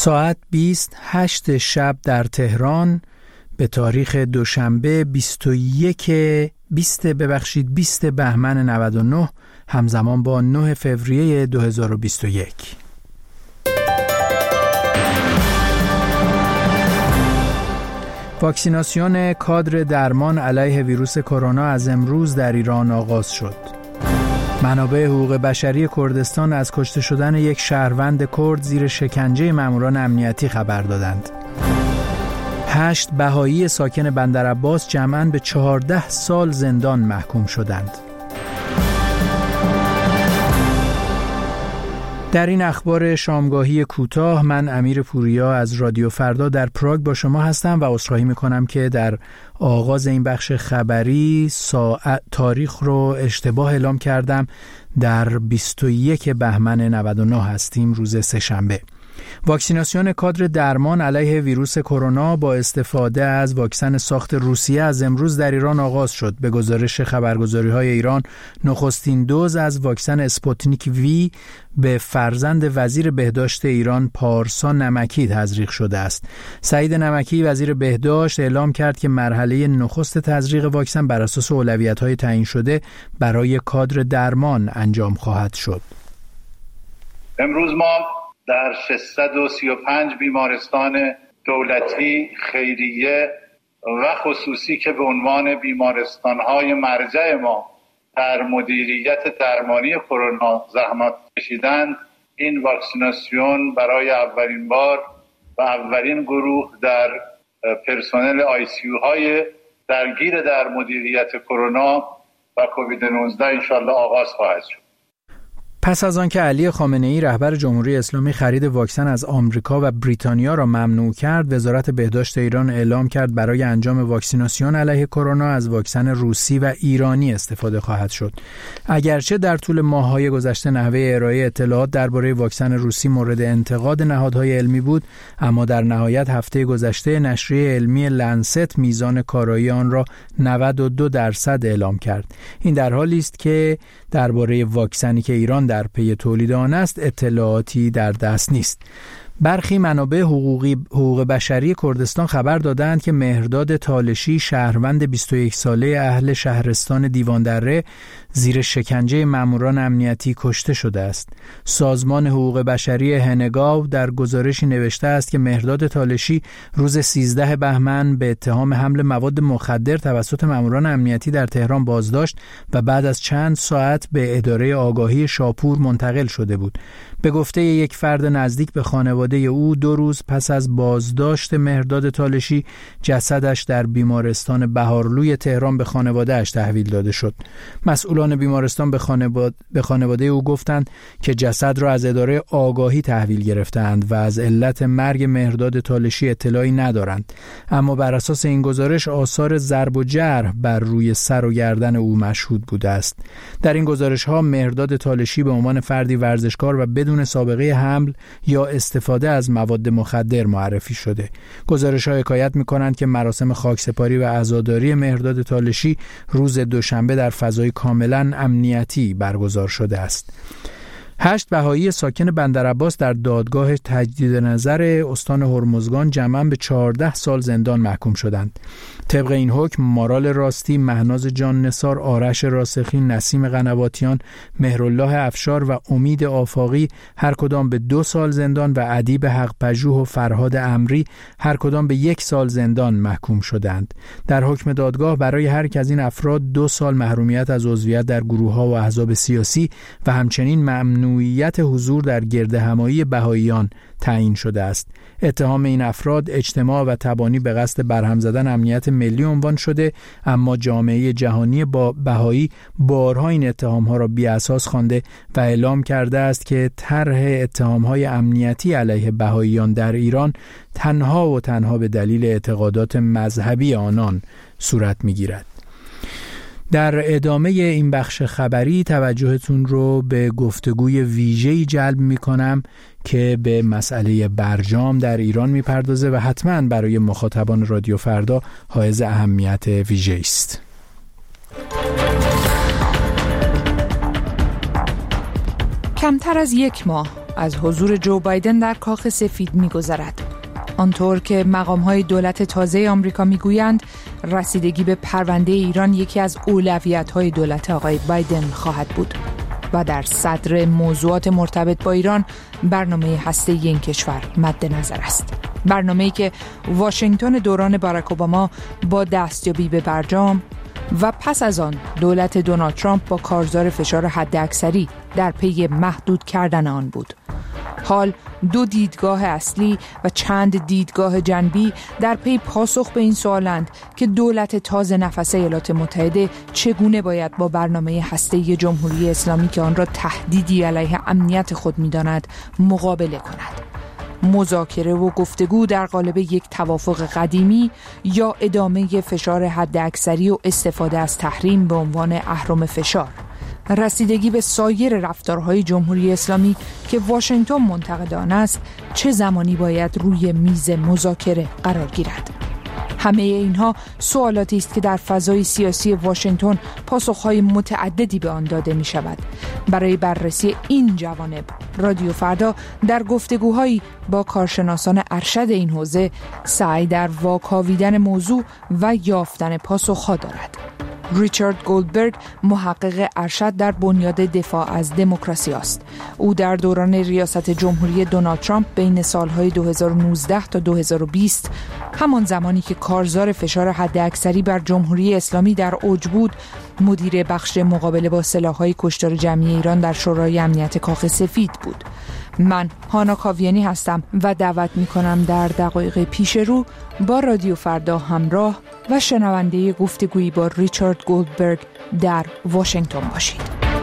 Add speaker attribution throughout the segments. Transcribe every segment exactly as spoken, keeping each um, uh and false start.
Speaker 1: ساعت بیست هشت شب در تهران به تاریخ دوشنبه بیست و یک بیست ببخشید بیست بهمن نود و نه همزمان با نه فوریه دو هزار و بیست و یک. واکسیناسیون کادر درمان علیه ویروس کرونا از امروز در ایران آغاز شد. منابع حقوق بشری کردستان از کشته شدن یک شهروند کرد زیر شکنجه ماموران امنیتی خبر دادند. هشت بهایی ساکن بندرعباس جمعاً به چهارده سال زندان محکوم شدند. در این اخبار شامگاهی کوتاه من امیر پوریا از رادیو فردا در پراگ با شما هستم و عذرخواهی میکنم که در آغاز این بخش خبری ساعت تاریخ رو اشتباه اعلام کردم. در بیست و یک بهمن نود و نه هستیم، روز سه‌شنبه. واکسیناسیون کادر درمان علیه ویروس کرونا با استفاده از واکسن ساخت روسیه از امروز در ایران آغاز شد. به گزارش خبرگزاری‌های ایران، نخستین دوز از واکسن اسپوتنیک وی به فرزند وزیر بهداشت ایران پارسا نمکی تزریق شده است. سعید نمکی وزیر بهداشت اعلام کرد که مرحله نخست تزریق واکسن بر اساس اولویت‌های تعیین شده برای کادر درمان انجام خواهد شد.
Speaker 2: امروز ما در ششصد و سی و پنج بیمارستان دولتی، خیریه و خصوصی که به عنوان بیمارستان‌های مرجع ما در مدیریت درمانی کرونا زحمت کشیدند، این واکسیناسیون برای اولین بار و اولین گروه در پرسنل آی سی یو های درگیر در مدیریت کرونا و کووید نوزده انشالله آغاز خواهد شد.
Speaker 1: پس از آنکه علی خامنه‌ای رهبر جمهوری اسلامی خرید واکسن از آمریکا و بریتانیا را ممنوع کرد، وزارت بهداشت ایران اعلام کرد برای انجام واکسیناسیون علیه کرونا از واکسن روسی و ایرانی استفاده خواهد شد. اگرچه در طول ماه‌های گذشته نحوه ارائه اطلاعات درباره واکسن روسی مورد انتقاد نهادهای علمی بود، اما در نهایت هفته گذشته نشریه علمی لنست میزان کارایی آن را نود و دو درصد اعلام کرد. این در حالی است که درباره واکسنی که ایران در پی تولید آن است اطلاعاتی در دست نیست. برخی منابع حقوقی حقوق بشری کردستان خبر دادند که مهرداد تالشی، شهروند بیست و یک ساله اهل شهرستان دیواندره، زیر شکنجه ماموران امنیتی کشته شده است. سازمان حقوق بشری هنگاو در گزارشی نوشته است که مهرداد تالشی روز سیزده بهمن به اتهام حمل مواد مخدر توسط ماموران امنیتی در تهران بازداشت و بعد از چند ساعت به اداره آگاهی شاپور منتقل شده بود. به گفته یک فرد نزدیک به خانواده او، دو روز پس از بازداشت مهرداد تالشی جسدش در بیمارستان بهارلوی تهران به خانواده‌اش تحویل داده شد. مسئولان بیمارستان به خانواده, به خانواده او گفتند که جسد را از اداره آگاهی تحویل گرفتند و از علت مرگ مهرداد تالشی اطلاعی ندارند، اما بر اساس این گزارش آثار ضرب و جرح بر روی سر و گردن او مشهود بوده است. در این گزارش‌ها مهرداد تالشی به عنوان فردی ورزشکار و بدون سابقه حمل یا استفاده از مواد مخدر معرفی شده. گزارش‌ها حکایت می‌کنند که مراسم خاکسپاری و عزاداری مهرداد تالشی روز دوشنبه در فضای کاملاً امنیتی برگزار شده است. هشت بهایی ساکن بندرعباس در دادگاه تجدید نظر استان هرمزگان جمعاً به چهارده سال زندان محکوم شدند. طبق این حکم مارال راستی، مهناز جان نثار، آرش راسخی، نسیم قنواتیان، مهرالله افشار و امید آفاقی هر کدام به دو سال زندان و ادیب حق پژوه و فرهاد امری هر کدام به یک سال زندان محکوم شدند. در حکم دادگاه برای هر یک از این افراد دو سال محرومیت از عضویت در گروه‌ها و احزاب سیاسی و همچنین ممنوعیت حضور در گردهمایی بهاییان تعیین شده است. اتهام این افراد اجتماع و تبانی به قصد برهم زدن امنیت ملی عنوان شده، اما جامعه جهانی با بهایی بارها این اتهام‌ها را بی‌اساس خوانده و اعلام کرده است که طرح اتهام‌های امنیتی علیه بهاییان در ایران تنها و تنها به دلیل اعتقادات مذهبی آنان صورت می‌گیرد. در ادامه این بخش خبری توجهتون رو به گفتگوی ویژه‌ای جلب می‌کنم که به مسئله برجام در ایران می‌پردازه و حتماً برای مخاطبان رادیو فردا حائز اهمیت ویژه‌ای است.
Speaker 3: کمتر از یک ماه از حضور جو بایدن در کاخ سفید می‌گذرد. آنطور که مقام‌های دولت تازه آمریکا می‌گویند رسیدگی به پرونده ایران یکی از اولویت‌های دولت آقای بایدن خواهد بود و در صدر موضوعات مرتبط با ایران برنامه هسته‌ای این کشور مد نظر است. برنامه‌ای که واشنگتن دوران باراک اوباما با دستیابی به برجام و پس از آن دولت دونالد ترامپ با کارزار فشار حداکثری در پی محدود کردن آن بود. حال دو دیدگاه اصلی و چند دیدگاه جنبی در پی پاسخ به این سوالند که دولت تازه نفس ایالات متحده چگونه باید با برنامه هسته‌ای جمهوری اسلامی که آن را تهدیدی علیه امنیت خود می‌داند مقابله کند. مذاکره و گفتگو در قالب یک توافق قدیمی یا ادامه فشار حداکثری و استفاده از تحریم به عنوان اهرم فشار. رسیدگی به سایر رفتارهای جمهوری اسلامی که واشنگتن منتقد آن است چه زمانی باید روی میز مذاکره قرار گیرد؟ همه اینها سوالاتی است که در فضای سیاسی واشنگتن پاسخهای متعددی به آن داده می شود. برای بررسی این جوانب رادیو فردا در گفتگوهایی با کارشناسان ارشد این حوزه سعی در واکاویدن موضوع و یافتن پاسخها دارد. ریچارد گولدبرگ محقق ارشد در بنیاد دفاع از دموکراسی است. او در دوران ریاست جمهوری دونالد ترامپ بین سالهای دو هزار و نوزده تا دو هزار و بیست، همان زمانی که کارزار فشار حداکثری بر جمهوری اسلامی در اوج بود، مدیر بخش مقابله با سلاح‌های کشتار جمعی ایران در شورای امنیت کاخ سفید بود. من هانا کاویانی هستم و دعوت می‌کنم در دقایق پیش رو با رادیو فردا همراه و شنونده گفتگویی با ریچارد گولدبرگ در واشنگتن باشید.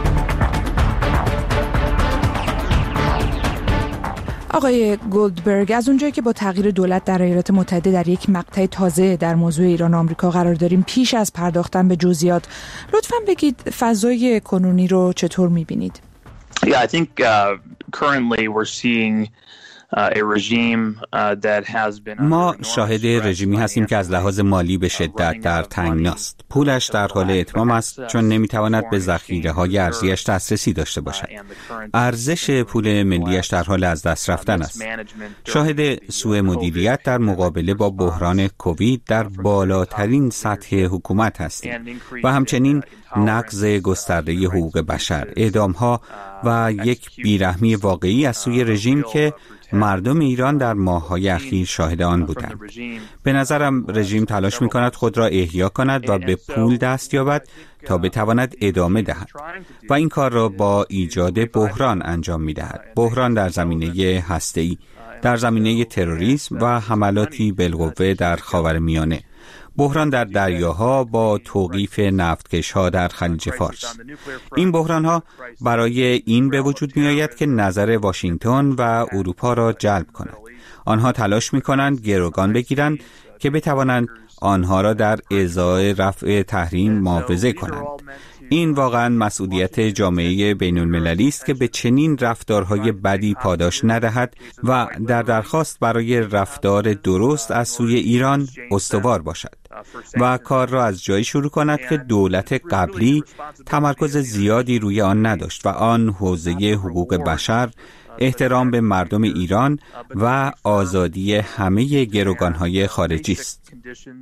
Speaker 3: آقای گولدبرگ، از اونجایی که با تغییر دولت در ایالات متحده در یک مقطع تازه در موضوع ایران و آمریکا قرار داریم، پیش از پرداختن به جزئیات لطفاً بگید فضای کنونی رو چطور می‌بینید؟
Speaker 4: Yeah, I think uh, currently we're seeing
Speaker 5: ما شاهد رژیمی هستیم که از لحاظ مالی به شدت در تنگناست. پولش در حال اتمام است چون نمیتواند به ذخیره‌های ارزیش دسترسی داشته باشد. ارزش پول ملیش در حال از دست رفتن است. شاهد سوء مدیریت در مقابله با بحران کووید در بالاترین سطح حکومت هستیم و همچنین نقض گسترده حقوق بشر، اعدام‌ها و یک بیرحمی واقعی از سوی رژیم که مردم ایران در ماه‌های اخیر شاهد آن بودند. به نظرم رژیم تلاش می‌کند خود را احیا کند و به پول دست یابد تا بتواند ادامه دهد و این کار را با ایجاد بحران انجام می‌دهد. بحران در زمینه هسته‌ای، در زمینه تروریسم و حملاتی بالقوه در خاورمیانه، بحران در دریاها با توقیف نفتکش‌ها در خلیج فارس. این بحران‌ها برای این به وجود می‌آید که نظر واشنگتن و اروپا را جلب کند. آنها تلاش می‌کنند گروگان بگیرند که بتوانند آنها را در ازای رفع تحریم معاوضه کنند. این واقعا مسئولیت جامعه بین‌المللی است که به چنین رفتارهای بدی پاداش ندهد و در درخواست برای رفتار درست از سوی ایران استوار باشد و کار را از جایی شروع کند که دولت قبلی تمرکز زیادی روی آن نداشت و آن حوزه حقوق بشر، احترام به مردم ایران و آزادی همه گروگان‌های خارجی است.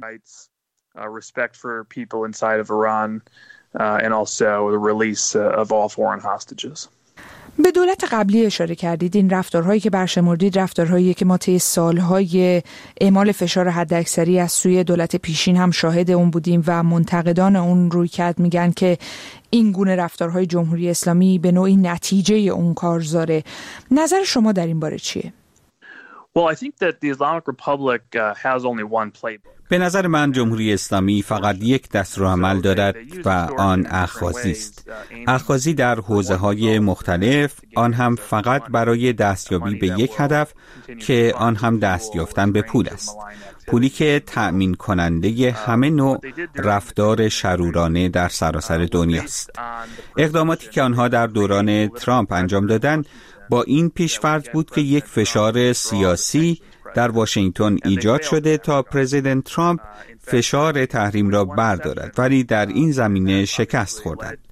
Speaker 4: Uh, and also the release uh, of all foreign hostages.
Speaker 3: به دولت قبلی اشاره کردید. این رفتارهایی که برشمردید رفتارهایی که ما طی سالهای اعمال فشار حداکثری از سوی دولت پیشین هم شاهد اون بودیم و منتقدان اون رویکرد میگن که این گونه رفتارهای جمهوری اسلامی به نوعی نتیجه اون کارزاره. نظر شما در این باره چیه؟
Speaker 4: Well, I think that the Islamic Republic uh, has only one playbook.
Speaker 5: به نظر من جمهوری اسلامی فقط یک دستورالعمل دارد و آن اخاذی است. اخاذی در حوزه‌های مختلف، آن هم فقط برای دستیابی به یک هدف که آن هم دست یافتن به پول است. پولی که تأمین کننده همه نوع رفتار شرورانه در سراسر دنیاست. اقداماتی که آنها در دوران ترامپ انجام دادند با این پیش‌فرض بود که یک فشار سیاسی در واشنگتن ایجاد شده تا پرزیدنت ترامپ فشار تحریم را بردارد، ولی در این زمینه شکست خوردند.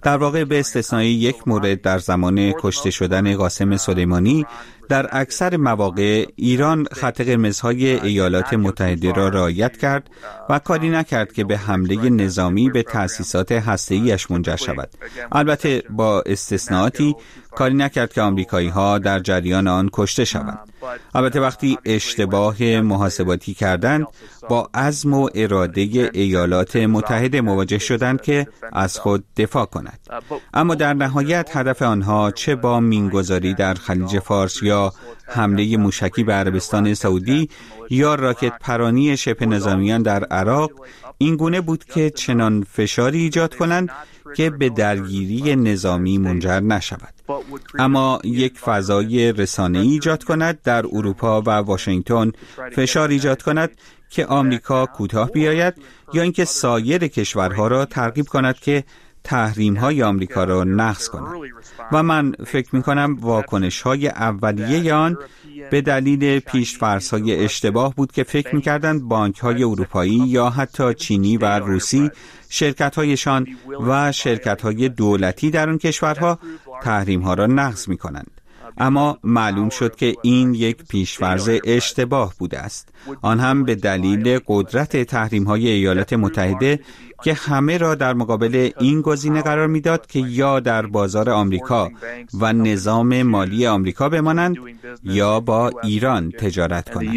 Speaker 5: در واقع به استثنای یک مورد در زمان کشته شدن قاسم سلیمانی، در اکثر مواقع ایران خط قرمزهای ایالات متحده را رعایت کرد و کاری نکرد که به حمله نظامی به تأسیسات هسته‌ایش منجر شود. البته با استثناءاتی کاری نکرد که آمریکایی‌ها در جریان آن کشته شوند. البته وقتی اشتباه محاسباتی کردند، با عزم و اراده ایالات متحده مواجه شدند که از خود دفاع کند. اما در نهایت هدف آنها چه با مینگذاری در خلیج فارس یا حمله موشکی به عربستان سعودی یا راکت پرانی شبه نظامیان در عراق این گونه بود که چنان فشاری ایجاد کنند که به درگیری نظامی منجر نشود، اما یک فضای رسانه‌ای ایجاد کند در اروپا و واشنگتن، فشار ایجاد کند که آمریکا کوتاه بیاید یا اینکه سایر کشورها را ترغیب کند که تحریم‌های آمریکا را نقض کند. و من فکر می‌کنم واکنش‌های اولیه آن به دلیل پیش‌فرض‌های اشتباه بود که فکر می‌کردند بانک‌های اروپایی یا حتی چینی و روسی شرکت‌هایشان و شرکت‌های دولتی در آن کشورها تحریم‌ها را نقض می‌کنند. اما معلوم شد که این یک پیش‌فرض اشتباه بوده است، آن هم به دلیل قدرت تحریم‌های ایالات متحده که همه را در مقابل این گزینه قرار می‌داد که یا در بازار آمریکا و نظام مالی آمریکا بمانند یا با ایران تجارت کنند.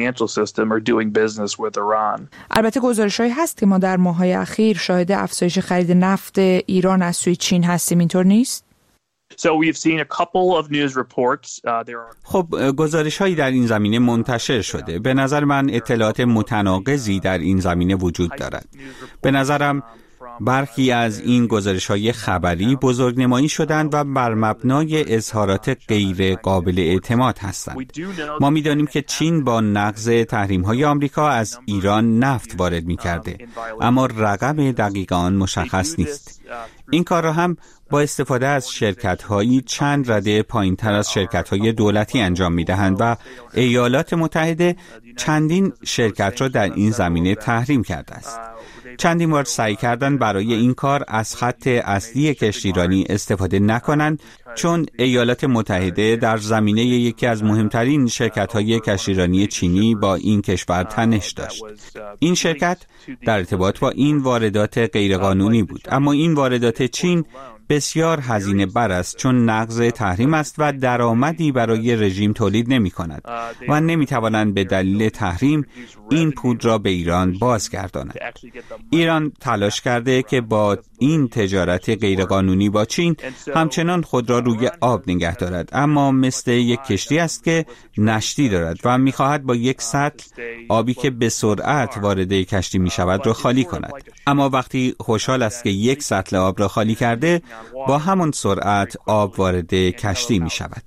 Speaker 3: البته گزارش‌هایی هست که ما در ماه‌های اخیر شاهد افزایش خرید نفت ایران از سوی چین هستیم، اینطور نیست؟
Speaker 4: So we've seen a couple of news reports. Uh, there are...
Speaker 5: خب گزارش‌هایی در این زمینه منتشر شده. به نظر من اطلاعات متناقضی در این زمینه وجود دارد. به نظرم برخی از این گزارش‌های خبری بزرگنمایی شدند و بر مبنای اظهارات غیر قابل اعتماد هستند. ما می‌دانیم که چین با نقض تحریم‌های آمریکا از ایران نفت وارد می‌کرده، اما رقم دقیق آن مشخص نیست. این کار را هم با استفاده از شرکت‌هایی چند رده پایین‌تر از شرکت‌های دولتی انجام می‌دهند و ایالات متحده چندین شرکت را در این زمینه تحریم کرده است. چندین بار سعی کردند برای این کار از خط اصلی کشتیرانی استفاده نکنند، چون ایالات متحده در زمینه یکی از مهمترین شرکت‌های کشتیرانی چینی با این کشور تنش داشت. این شرکت در ارتباط با این واردات غیرقانونی بود، اما این واردات چین بسیار هزینه بر است، چون نقض تحریم است و درآمدی برای رژیم تولید نمی کند و نمی توانند به دلیل تحریم این پول را به ایران بازگردانند. ایران تلاش کرده که با این تجارت غیرقانونی با چین همچنان خود را روی آب نگه دارد، اما مثل یک کشتی است که نشتی دارد و می خواهد با یک سطل آبی که به سرعت وارد کشتی می شود را خالی کند. اما وقتی خوشحال است که یک سطل آب را خالی کرده، با همان سرعت آب وارد کشتی می شود.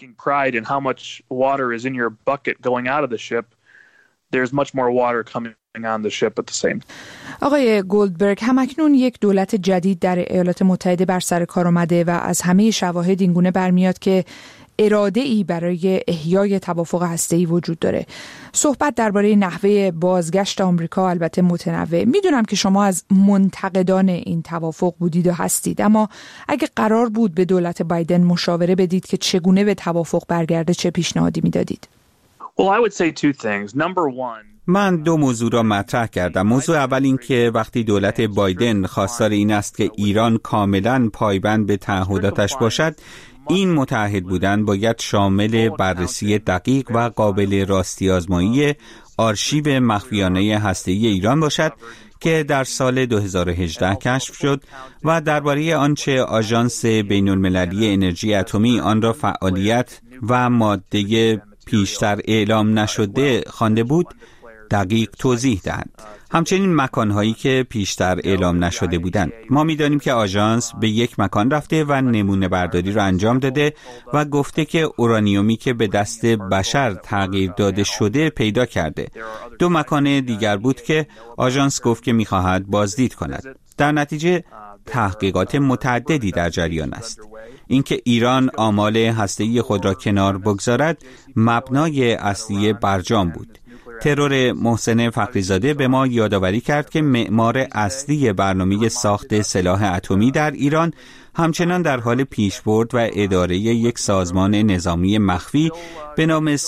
Speaker 3: آقای گولدبرگ، همکنون یک دولت جدید در ایالات متحده بر سر کار آمده و از همه شواهد اینگونه برمیاد که اراده ای برای احیای توافق هسته‌ای وجود داره. صحبت درباره نحوه بازگشت آمریکا البته متنوع. میدونم که شما از منتقدان این توافق بودید و هستید، اما اگه قرار بود به دولت بایدن مشاوره بدید که چگونه به توافق برگرده، چه پیشنهادی میدادید؟
Speaker 4: Well, I would say two things. Number one,
Speaker 5: من دو موضوع را مطرح کردم. موضوع اول این که وقتی دولت بایدن خواستار این است که ایران کاملاً پایبند به تعهداتش باشد، این متعهد بودن باید شامل بررسی دقیق و قابل راستی آزمایی آرشیو مخفیانه هسته‌ای ایران باشد که در سال دو هزار و هجده کشف شد و درباره آنچه آژانس بین‌المللی انرژی اتمی آن را فعالیت و ماده پیشتر اعلام نشده خوانده بود دقیق توضیح دهند. همچنین مکانهایی که پیشتر اعلام نشده بودند. ما می‌دانیم که آژانس به یک مکان رفته و نمونه برداری را انجام داده و گفته که اورانیومی که به دست بشر تغییر داده شده پیدا کرده. دو مکان دیگر بود که آژانس گفت که می‌خواهد بازدید کند. در نتیجه تحقیقات متعددی در جریان است. اینکه ایران آمال هسته‌ای خود را کنار بگذارد مبنای اصلی برجام بود. ترور محسن فخریزاده به ما یادآوری کرد که معمار اصلی برنامه ساخت سلاح اتمی در ایران همچنان در حال پیشبرد و اداره یک سازمان نظامی مخفی به نام